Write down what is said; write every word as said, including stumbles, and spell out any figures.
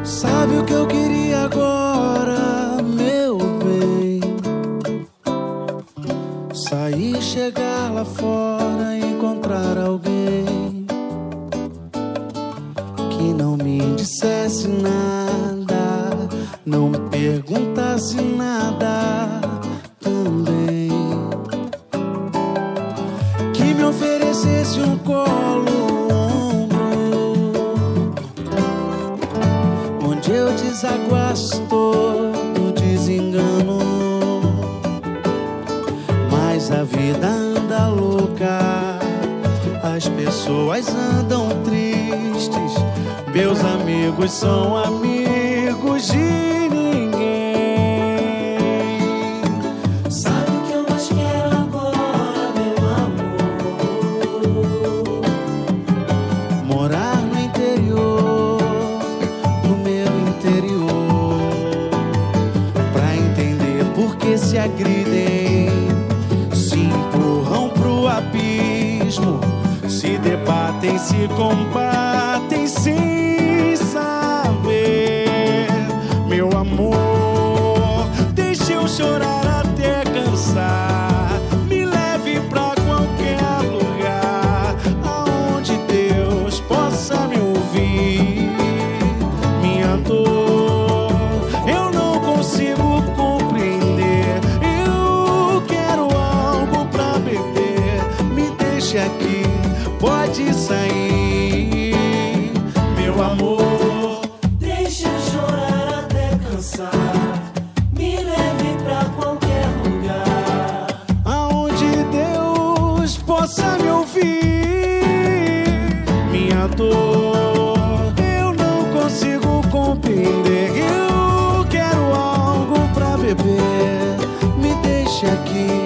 Sabe o que eu queria agora, meu bem? Sair, chegar lá fora, encontrar alguém que não me dissesse nada, não perguntasse nada também, que me oferecesse um colo, um ombro, onde eu desaguasse todo desengano. Mas a vida anda louca, as pessoas andam tristes, meus amigos são amigos de ninguém. Sabe o que eu mais quero agora, meu amor? Morar no interior, no meu interior, pra entender por que se agridem, se empurram pro abismo, se debatem, se combatem sem saber. Meu amor, deixe eu chorar até cansar, me leve pra qualquer lugar aonde Deus possa me ouvir. Minha dor eu não consigo compreender, eu quero algo pra beber, me deixe aqui, pode sair, meu amor. Deixa eu chorar até cansar, me leve pra qualquer lugar aonde Deus possa me ouvir. Minha dor eu não consigo compreender, eu quero algo pra beber, me deixe aqui,